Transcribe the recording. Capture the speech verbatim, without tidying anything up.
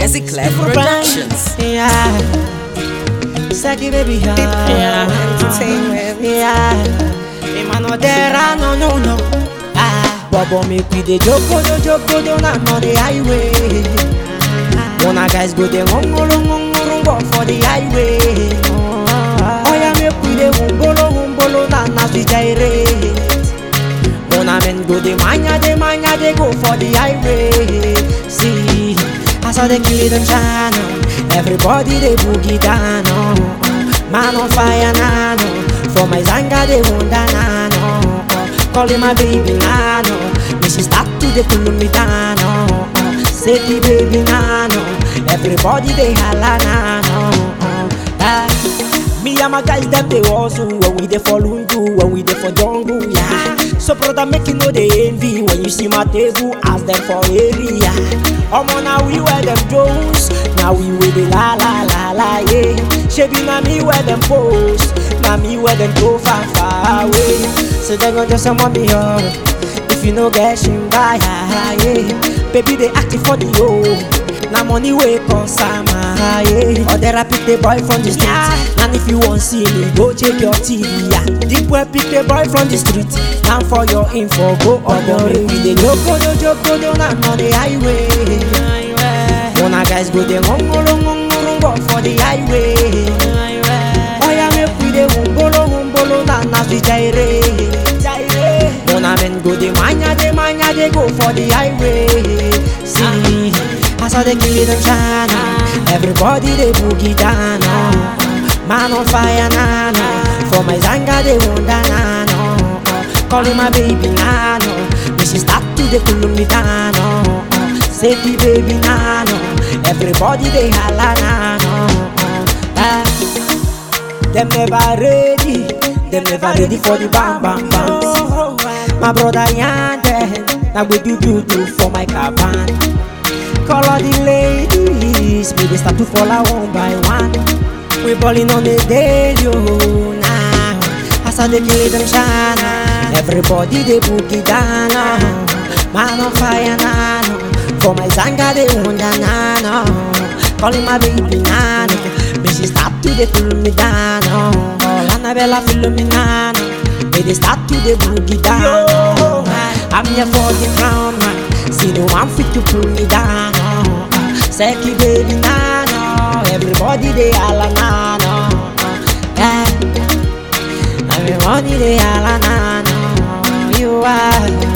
Easy Clef Productions. Yeah. Saki baby, yeah. Yeah. Entertainment. Yeah. The man no there, no, no, no. Ah. Bobo make we dey joko, do, joko, do, na on the highway. Wanna guys go dey ngongolo, ngongolo, go for the highway. Oh yeah, make we dey humbolo, humbolo, na na we gyrate. Wanna men go dey manya, dey manya, dey go for the highway. See, I saw they kill them shine. Everybody they boogie down. Oh. Man on fire now. No. For my zanga they wonder now. No. Calling my baby now. No. Me she start to they pull me down. Oh. Say the baby now. No. Everybody they holla now. No. Ah. Me and my guys them they hustle. When we they for Lundu, when we they for jungle. Yeah. So brother make you know they envy when you see my table. Ask them for area. I'm on now we wear them Jones. Now we with the la la la la yeah. Shebi na me wear them post. Now me wear them go far far away. So they gon' just someone be hard. If you no get him by yeah. Baby they acting for the yo. Now money way cause I'm yeah. Or they pick the boy from the street. Yeah. And if you want see me, go check your T V. Yeah. Deep web pick the boy from the street. Now for your info, go on your way. They joko do joko do na on the highway. Wanna guys go there ngongolo ngongolo go for the highway. Oh yeah, make we dey humbolo humbolo na na we gyrate. Wanna men go there manya dey manya dey go for the highway. See. I saw they kill them shine. Everybody they boogie down. Oh. Man on fire now. No. For my zanga they wonder now. No. Calling my baby now. No. Me she start to they pull me down. Oh. Say the baby now. No. Everybody they holla now. No. Ah. Them never ready. Them never ready for the bam bam bam. My brother Yande. Now we do do do for my caban. Call all the ladies, me they start to follow one by one. We ballin' on the daily, oh, now. I saw they kill them shine. Everybody they boogie down, oh. Man on fire now. For my zanga they wonder now. Calling my baby now. Me she start to they pull me down, oh. All Annabella feel me now. Me they start to they boogie down, oh. I'm here for the crown, man. See no one fit to pull me down. Oh. Seki baby nah no. Everybody they holla nah no. Yeah. Everybody they holla nah no. You are.